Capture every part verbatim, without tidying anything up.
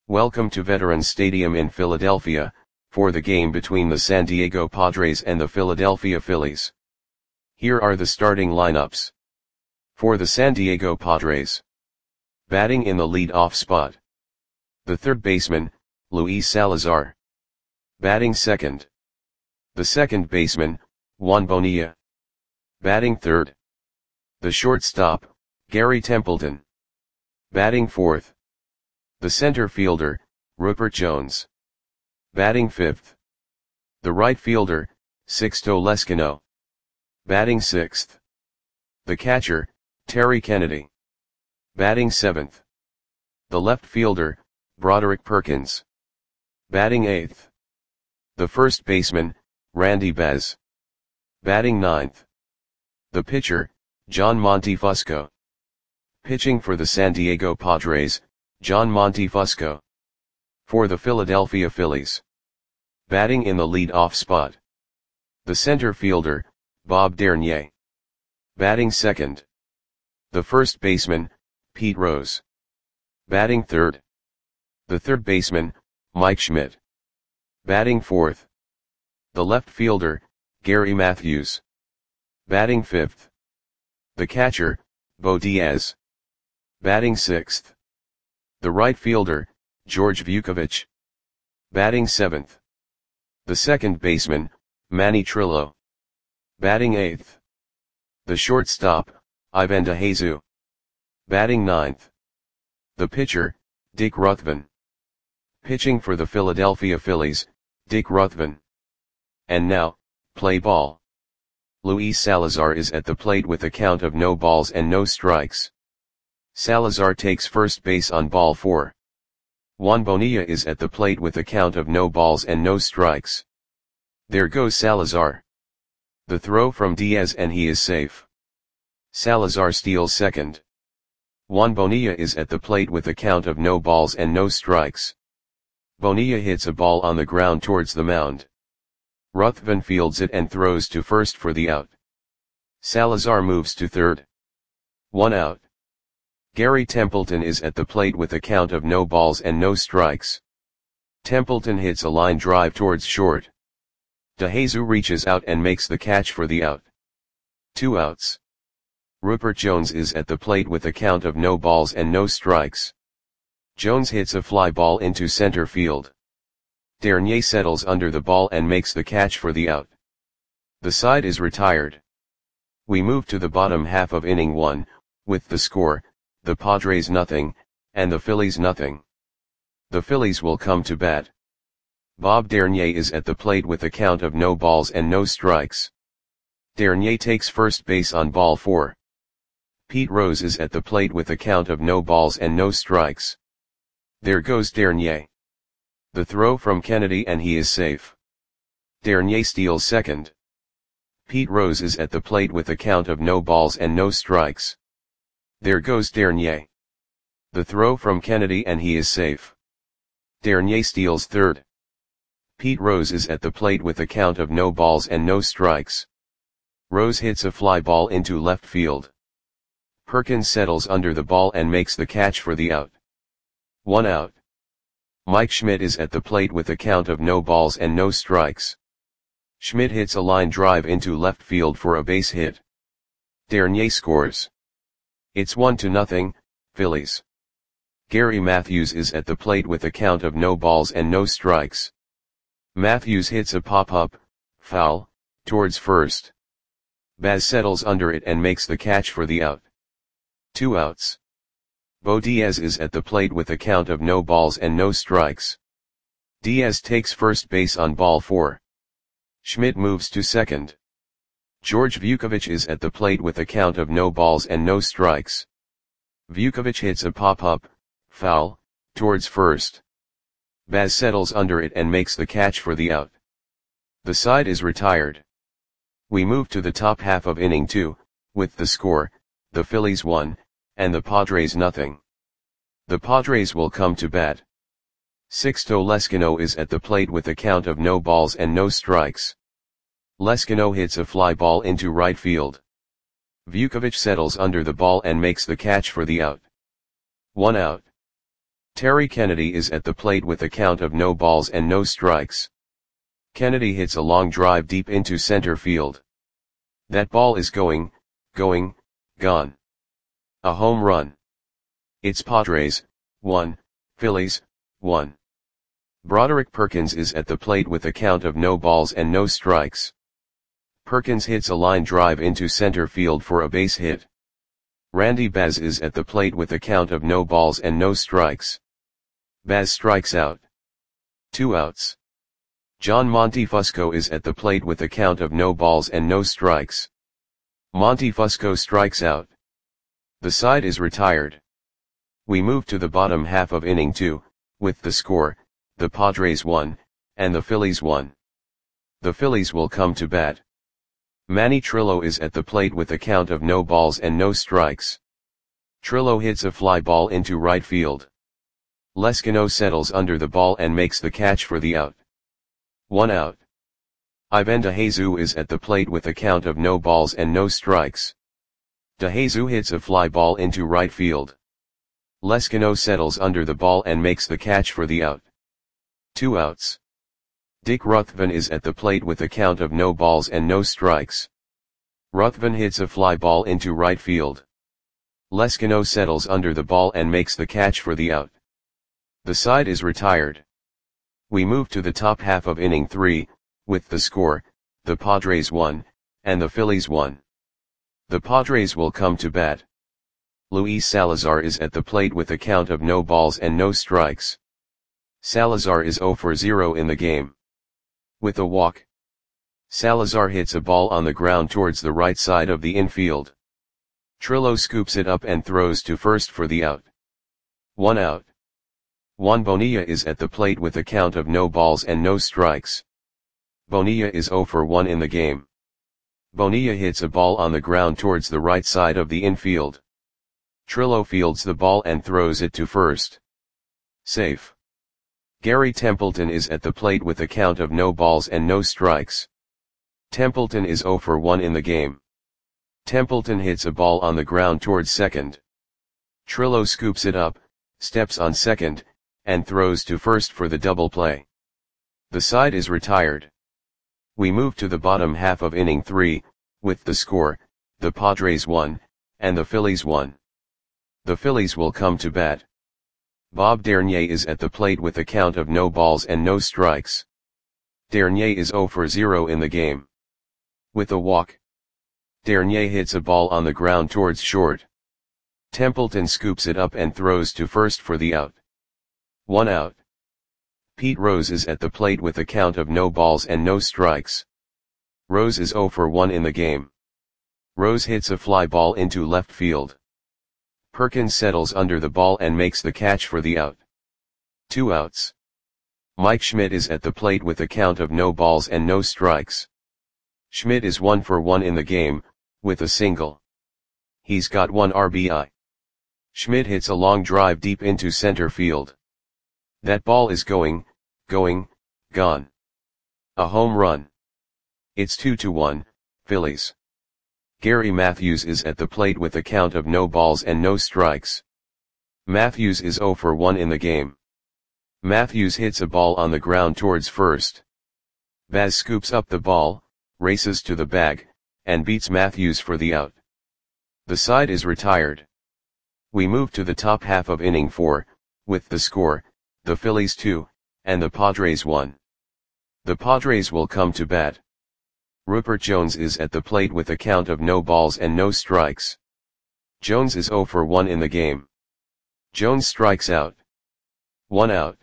Welcome to Veterans Stadium in Philadelphia, for the game between the San Diego Padres and the Philadelphia Phillies. Here are the starting lineups. For the San Diego Padres. Batting in the lead-off spot. The third baseman, Luis Salazar. Batting second. The second baseman, Juan Bonilla. Batting third. The shortstop, Gary Templeton. Batting fourth. The center fielder, Rupert Jones. Batting fifth. The right fielder, Sixto Lezcano. Batting sixth. The catcher, Terry Kennedy. Batting seventh. The left fielder, Broderick Perkins. Batting eighth. The first baseman, Randy Baz. Batting ninth. The pitcher, John Montefusco. Pitching for the San Diego Padres, John Montefusco. For the Philadelphia Phillies. Batting in the lead-off spot. The center fielder, Bob Dernier. Batting second. The first baseman, Pete Rose. Batting third. The third baseman, Mike Schmidt. Batting fourth. The left fielder, Gary Matthews. Batting fifth. The catcher, Bo Diaz. Batting sixth. The right fielder, George Vukovich. Batting seventh. The second baseman, Manny Trillo. Batting eighth. The shortstop, Ivan DeJesu. Batting ninth. The pitcher, Dick Ruthven. Pitching for the Philadelphia Phillies, Dick Ruthven. And now, play ball. Luis Salazar is at the plate with a count of no balls and no strikes. Salazar takes first base on ball four. Juan Bonilla is at the plate with a count of no balls and no strikes. There goes Salazar. The throw from Diaz and he is safe. Salazar steals second. Juan Bonilla is at the plate with a count of no balls and no strikes. Bonilla hits a ball on the ground towards the mound. Ruthven fields it and throws to first for the out. Salazar moves to third. One out. Gary Templeton is at the plate with a count of no balls and no strikes. Templeton hits a line drive towards short. DeJesu reaches out and makes the catch for the out. Two outs. Rupert Jones is at the plate with a count of no balls and no strikes. Jones hits a fly ball into center field. Dernier settles under the ball and makes the catch for the out. The side is retired. We move to the bottom half of inning one, with the score, the Padres nothing, and the Phillies nothing. The Phillies will come to bat. Bob Dernier is at the plate with a count of no balls and no strikes. Dernier takes first base on ball four. Pete Rose is at the plate with a count of no balls and no strikes. There goes Dernier. The throw from Kennedy and he is safe. Dernier steals second. Pete Rose is at the plate with a count of no balls and no strikes. There goes Dernier. The throw from Kennedy and he is safe. Dernier steals third. Pete Rose is at the plate with a count of no balls and no strikes. Rose hits a fly ball into left field. Perkins settles under the ball and makes the catch for the out. One out. Mike Schmidt is at the plate with a count of no balls and no strikes. Schmidt hits a line drive into left field for a base hit. Dernier scores. It's one to nothing, Phillies. Gary Matthews is at the plate with a count of no balls and no strikes. Matthews hits a pop-up, foul, towards first. Baz settles under it and makes the catch for the out. Two outs. Bo Diaz is at the plate with a count of no balls and no strikes. Diaz takes first base on ball four. Schmidt moves to second. George Vukovich is at the plate with a count of no balls and no strikes. Vukovich hits a pop-up, foul, towards first. Baz settles under it and makes the catch for the out. The side is retired. We move to the top half of inning two, with the score, the Phillies one, and the Padres nothing. The Padres will come to bat. Sixto Lezcano is at the plate with a count of no balls and no strikes. Lezcano hits a fly ball into right field. Vukovich settles under the ball and makes the catch for the out. One out. Terry Kennedy is at the plate with a count of no balls and no strikes. Kennedy hits a long drive deep into center field. That ball is going, going, gone. A home run. It's Padres, one, Phillies, one. Broderick Perkins is at the plate with a count of no balls and no strikes. Perkins hits a line drive into center field for a base hit. Randy Baz is at the plate with a count of no balls and no strikes. Baz strikes out. Two outs. John Montefusco is at the plate with a count of no balls and no strikes. Montefusco strikes out. The side is retired. We move to the bottom half of inning two, with the score, the Padres won, and the Phillies won. The Phillies will come to bat. Manny Trillo is at the plate with a count of no balls and no strikes. Trillo hits a fly ball into right field. Leskino settles under the ball and makes the catch for the out. One out. Ivan DeJesus is at the plate with a count of no balls and no strikes. DeJesus hits a fly ball into right field. Leskino settles under the ball and makes the catch for the out. Two outs. Dick Ruthven is at the plate with a count of no balls and no strikes. Ruthven hits a fly ball into right field. Leskino settles under the ball and makes the catch for the out. The side is retired. We move to the top half of inning three, with the score, the Padres won, and the Phillies won. The Padres will come to bat. Luis Salazar is at the plate with a count of no balls and no strikes. Salazar is zero for zero in the game. With a walk, Salazar hits a ball on the ground towards the right side of the infield. Trillo scoops it up and throws to first for the out. One out. Juan Bonilla is at the plate with a count of no balls and no strikes. Bonilla is zero for one in the game. Bonilla hits a ball on the ground towards the right side of the infield. Trillo fields the ball and throws it to first. Safe. Gary Templeton is at the plate with a count of no balls and no strikes. Templeton is zero for one in the game. Templeton hits a ball on the ground towards second. Trillo scoops it up, steps on second, and throws to first for the double play. The side is retired. We move to the bottom half of inning three, with the score, the Padres won, and the Phillies won. The Phillies will come to bat. Bob Dernier is at the plate with a count of no balls and no strikes. Dernier is zero for zero in the game. With a walk, Dernier hits a ball on the ground towards short. Templeton scoops it up and throws to first for the out. One out. Pete Rose is at the plate with a count of no balls and no strikes. Rose is zero for one in the game. Rose hits a fly ball into left field. Perkins settles under the ball and makes the catch for the out. Two outs. Mike Schmidt is at the plate with a count of no balls and no strikes. Schmidt is one for one in the game, with a single. He's got one R B I. Schmidt hits a long drive deep into center field. That ball is going, going, gone. A home run. It's two to one, Phillies. Gary Matthews is at the plate with a count of no balls and no strikes. Matthews is zero for one in the game. Matthews hits a ball on the ground towards first. Baz scoops up the ball, races to the bag, and beats Matthews for the out. The side is retired. We move to the top half of inning four, with the score, the Phillies two, and the Padres one. The Padres will come to bat. Rupert Jones is at the plate with a count of no balls and no strikes. Jones is zero for one in the game. Jones strikes out. One out.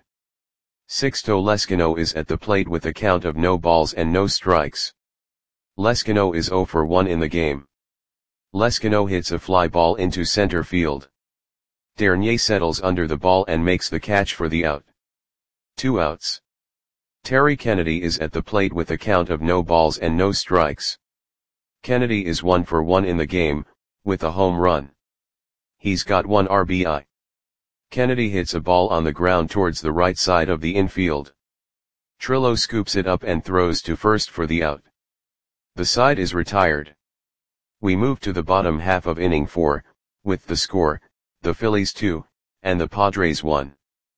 Sixto Leskino is at the plate with a count of no balls and no strikes. Leskino is zero for one in the game. Leskino hits a fly ball into center field. Dernier settles under the ball and makes the catch for the out. Two outs. Terry Kennedy is at the plate with a count of no balls and no strikes. Kennedy is one for one in the game, with a home run. He's got one R B I. Kennedy hits a ball on the ground towards the right side of the infield. Trillo scoops it up and throws to first for the out. The side is retired. We move to the bottom half of inning four, with the score, the Phillies two, and the Padres one.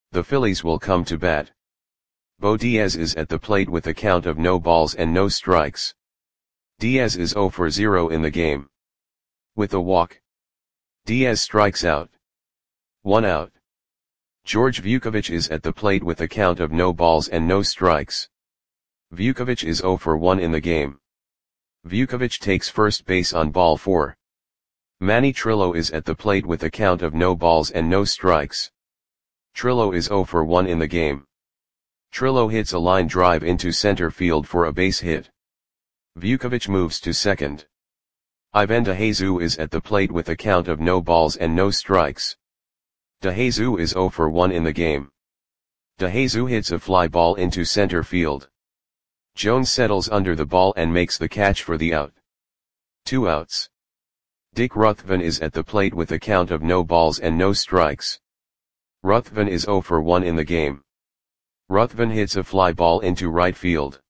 The Phillies will come to bat. Bo Diaz is at the plate with a count of no balls and no strikes. Diaz is zero for zero in the game. With a walk, Diaz strikes out. One out. George Vukovic is at the plate with a count of no balls and no strikes. Vukovic is zero for one in the game. Vukovic takes first base on ball four. Manny Trillo is at the plate with a count of no balls and no strikes. Trillo is zero for one in the game. Trillo hits a line drive into center field for a base hit. Vukovic moves to second. Ivan DeJesus is at the plate with a count of no balls and no strikes. DeJesus is zero for one in the game. DeJesus hits a fly ball into center field. Jones settles under the ball and makes the catch for the out. Two outs. Dick Ruthven is at the plate with a count of no balls and no strikes. Ruthven is zero for one in the game. Ruthven hits a fly ball into right field.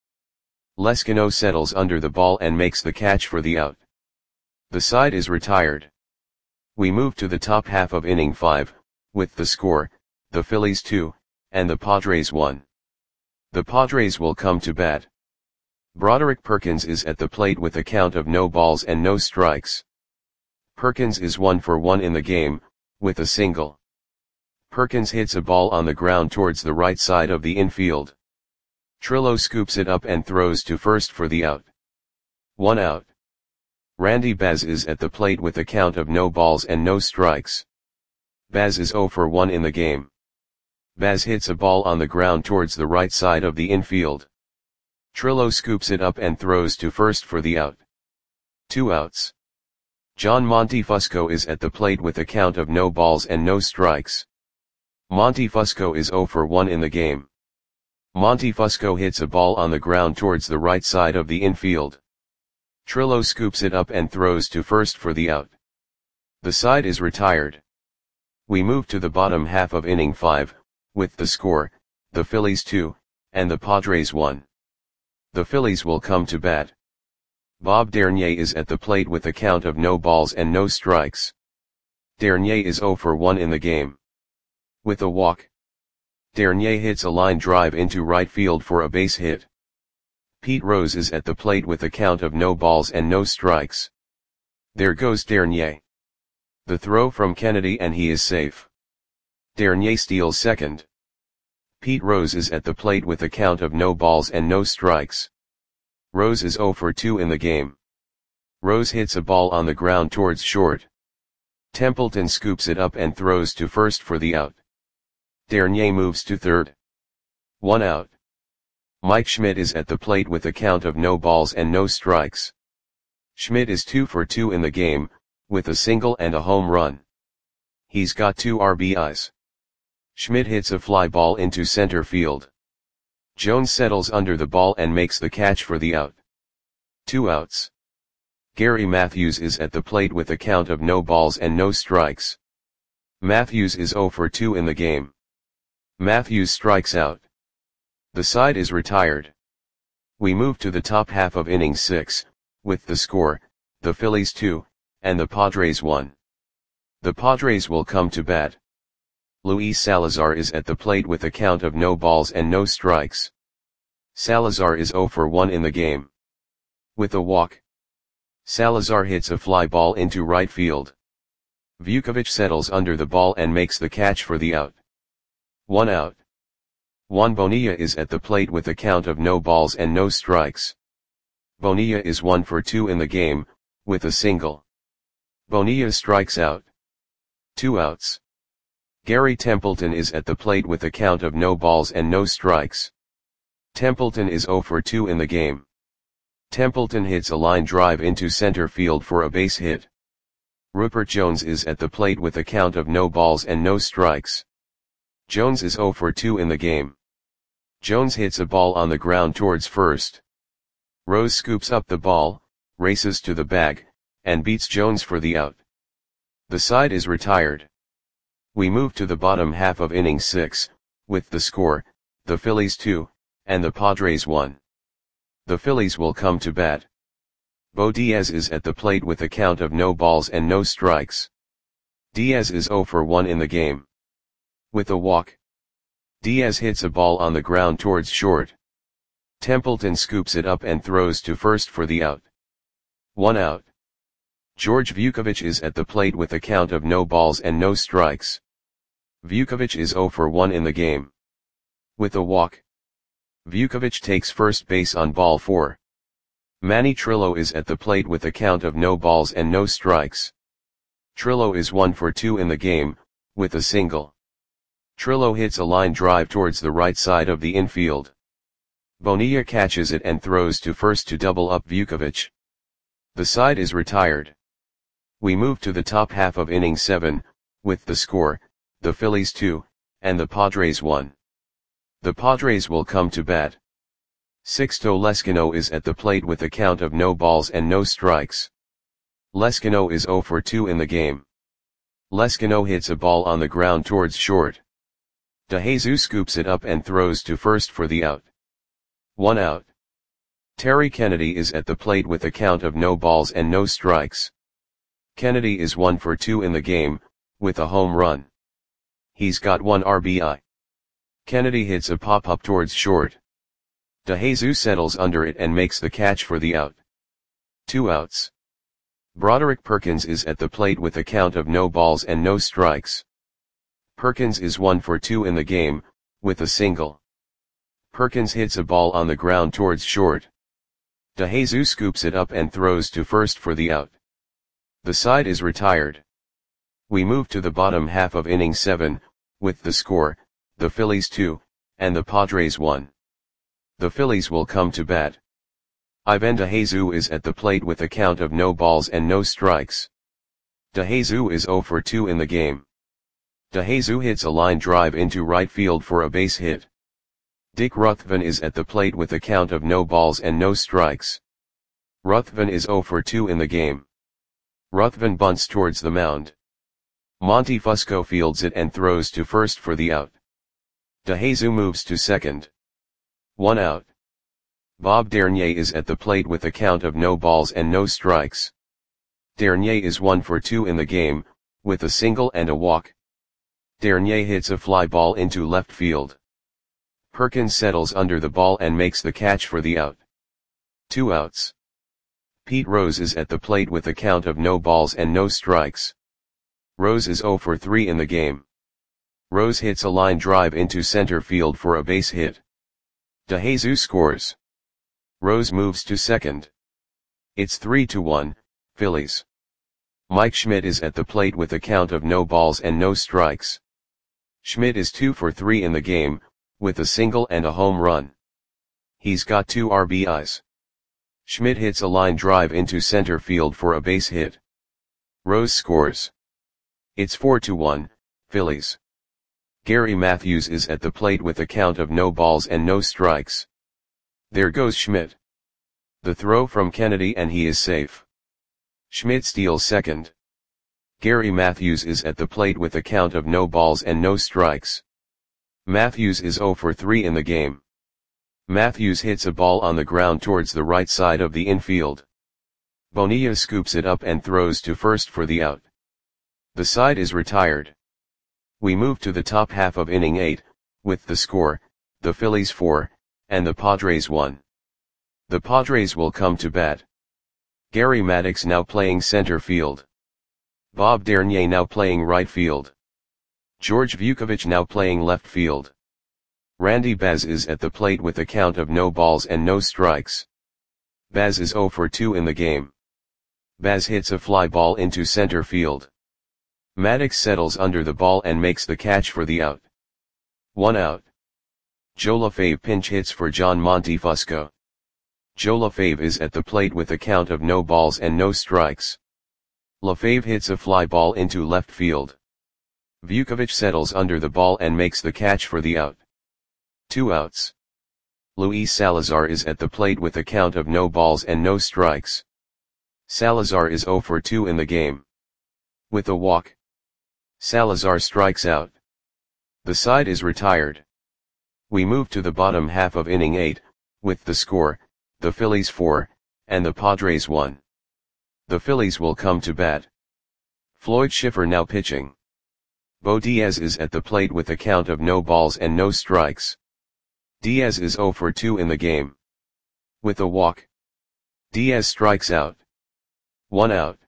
Leskino settles under the ball and makes the catch for the out. The side is retired. We move to the top half of inning five, with the score, the Phillies two, and the Padres one. The Padres will come to bat. Broderick Perkins is at the plate with a count of no balls and no strikes. Perkins is one for one in the game, with a single. Perkins hits a ball on the ground towards the right side of the infield. Trillo scoops it up and throws to first for the out. One out. Randy Baz is at the plate with a count of no balls and no strikes. Baz is zero for one in the game. Baz hits a ball on the ground towards the right side of the infield. Trillo scoops it up and throws to first for the out. Two outs. John Montefusco is at the plate with a count of no balls and no strikes. Montefusco is zero for one in the game. Montefusco hits a ball on the ground towards the right side of the infield. Trillo scoops it up and throws to first for the out. The side is retired. We move to the bottom half of inning five, with the score, the Phillies two, and the Padres one. The Phillies will come to bat. Bob Dernier is at the plate with a count of no balls and no strikes. Dernier is zero for one in the game. With a walk, Dernier hits a line drive into right field for a base hit. Pete Rose is at the plate with a count of no balls and no strikes. There goes Dernier. The throw from Kennedy and he is safe. Dernier steals second. Pete Rose is at the plate with a count of no balls and no strikes. Rose is zero for two in the game. Rose hits a ball on the ground towards short. Templeton scoops it up and throws to first for the out. Dernier moves to third. One out. Mike Schmidt is at the plate with a count of no balls and no strikes. Schmidt is two for two in the game, with a single and a home run. He's got two R B Is. Schmidt hits a fly ball into center field. Jones settles under the ball and makes the catch for the out. Two outs. Gary Matthews is at the plate with a count of no balls and no strikes. Matthews is zero for two in the game. Matthews strikes out. The side is retired. We move to the top half of inning six, with the score, the Phillies two, and the Padres one. The Padres will come to bat. Luis Salazar is at the plate with a count of no balls and no strikes. Salazar is zero for one in the game. With a walk, Salazar hits a fly ball into right field. Vukovic settles under the ball and makes the catch for the out. One out. Juan Bonilla is at the plate with a count of no balls and no strikes. Bonilla is one for two in the game, with a single. Bonilla strikes out. Two outs. Gary Templeton is at the plate with a count of no balls and no strikes. Templeton is zero for two in the game. Templeton hits a line drive into center field for a base hit. Rupert Jones is at the plate with a count of no balls and no strikes. Jones is zero for two in the game. Jones hits a ball on the ground towards first. Rose scoops up the ball, races to the bag, and beats Jones for the out. The side is retired. We move to the bottom half of inning six, with the score, the Phillies two, and the Padres one. The Phillies will come to bat. Bo Diaz is at the plate with a count of no balls and no strikes. Diaz is zero for one in the game. With a walk, Diaz hits a ball on the ground towards short. Templeton scoops it up and throws to first for the out. One out. George Vukovic is at the plate with a count of no balls and no strikes. Vukovic is zero for one in the game. With a walk, Vukovic takes first base on ball four. Manny Trillo is at the plate with a count of no balls and no strikes. Trillo is one for two in the game, with a single. Trillo hits a line drive towards the right side of the infield. Bonilla catches it and throws to first to double up Vukovic. The side is retired. We move to the top half of inning seven, with the score, the Phillies two, and the Padres one. The Padres will come to bat. Sixto Lezcano is at the plate with a count of no balls and no strikes. Lezcano is zero for two in the game. Lezcano hits a ball on the ground towards short. DeJesus scoops it up and throws to first for the out. One out. Terry Kennedy is at the plate with a count of no balls and no strikes. Kennedy is one for two in the game, with a home run. He's got one R B I. Kennedy hits a pop-up towards short. DeJesus settles under it and makes the catch for the out. Two outs. Broderick Perkins is at the plate with a count of no balls and no strikes. Perkins is one for two in the game, with a single. Perkins hits a ball on the ground towards short. DeJesus scoops it up and throws to first for the out. The side is retired. We move to the bottom half of inning seven, with the score, the Phillies two, and the Padres one. The Phillies will come to bat. Ivan DeJesus is at the plate with a count of no balls and no strikes. DeJesus is zero for two in the game. DeJesus hits a line drive into right field for a base hit. Dick Ruthven is at the plate with a count of no balls and no strikes. Ruthven is zero for two in the game. Ruthven bunts towards the mound. Monty Fusco fields it and throws to first for the out. DeJesus moves to second. One out. Bob Dernier is at the plate with a count of no balls and no strikes. Dernier is one for two in the game, with a single and a walk. Dernier hits a fly ball into left field. Perkins settles under the ball and makes the catch for the out. Two outs. Pete Rose is at the plate with a count of no balls and no strikes. Rose is zero for three in the game. Rose hits a line drive into center field for a base hit. DeJesus scores. Rose moves to second. It's three to one, Phillies. Mike Schmidt is at the plate with a count of no balls and no strikes. Schmidt is two for three in the game, with a single and a home run. He's got two R B Is. Schmidt hits a line drive into center field for a base hit. Rose scores. It's four to one, Phillies. Gary Matthews is at the plate with a count of no balls and no strikes. There goes Schmidt. The throw from Kennedy and he is safe. Schmidt steals second. Gary Matthews is at the plate with a count of no balls and no strikes. Matthews is zero for three in the game. Matthews hits a ball on the ground towards the right side of the infield. Bonilla scoops it up and throws to first for the out. The side is retired. We move to the top half of inning eight, with the score, the Phillies four, and the Padres one. The Padres will come to bat. Gary Maddox now playing center field. Bob Dernier now playing right field. George Vukovic now playing left field. Randy Baz is at the plate with a count of no balls and no strikes. Baz is zero for two in the game. Baz hits a fly ball into center field. Maddox settles under the ball and makes the catch for the out. One out. Joe LaFave pinch hits for John Monty Fusco. Joe LaFave is at the plate with a count of no balls and no strikes. LaFave hits a fly ball into left field. Vukovic settles under the ball and makes the catch for the out. Two outs. Luis Salazar is at the plate with a count of no balls and no strikes. Salazar is zero for two in the game. With a walk, Salazar strikes out. The side is retired. We move to the bottom half of inning eight, with the score, the Phillies four, and the Padres one. The Phillies will come to bat. Floyd Schiffer now pitching. Bo Diaz is at the plate with a count of no balls and no strikes. Diaz is zero for two in the game. With a walk, Diaz strikes out. One out.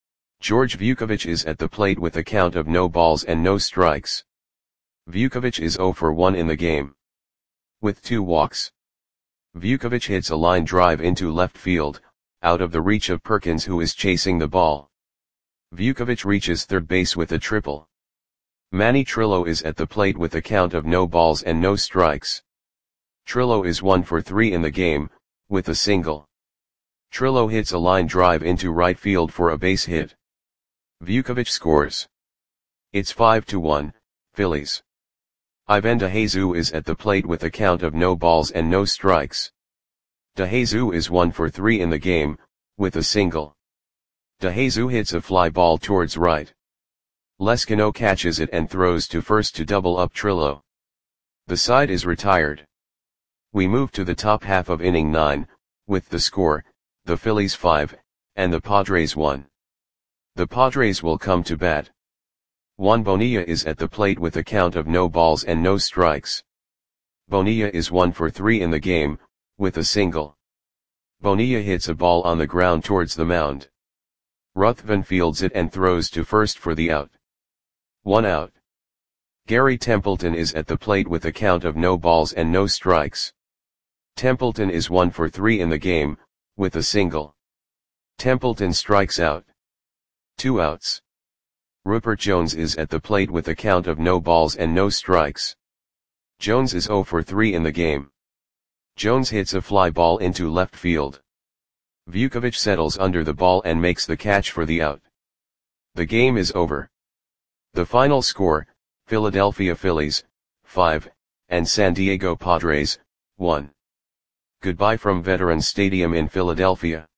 George Vukovic is at the plate with a count of no balls and no strikes. Vukovic is zero for one in the game. With two walks, Vukovic hits a line drive into left field, out of the reach of Perkins, who is chasing the ball. Vukovic reaches third base with a triple. Manny Trillo is at the plate with a count of no balls and no strikes. Trillo is one for three in the game, with a single. Trillo hits a line drive into right field for a base hit. Vukovic scores. It's five to one, Phillies. Ivan DeJesus is at the plate with a count of no balls and no strikes. DeJesus is one for three in the game, with a single. DeJesus hits a fly ball towards right. Lescano catches it and throws to first to double up Trillo. The side is retired. We move to the top half of inning nine, with the score, the Phillies five, and the Padres one. The Padres will come to bat. Juan Bonilla is at the plate with a count of no balls and no strikes. Bonilla is one for three in the game, with a single. Bonilla hits a ball on the ground towards the mound. Ruthven fields it and throws to first for the out. One out. Gary Templeton is at the plate with a count of no balls and no strikes. Templeton is one for three in the game, with a single. Templeton strikes out. Two outs. Rupert Jones is at the plate with a count of no balls and no strikes. Jones is zero for three in the game. Jones hits a fly ball into left field. Vukovic settles under the ball and makes the catch for the out. The game is over. The final score, Philadelphia Phillies, five, and San Diego Padres, one. Goodbye from Veterans Stadium in Philadelphia.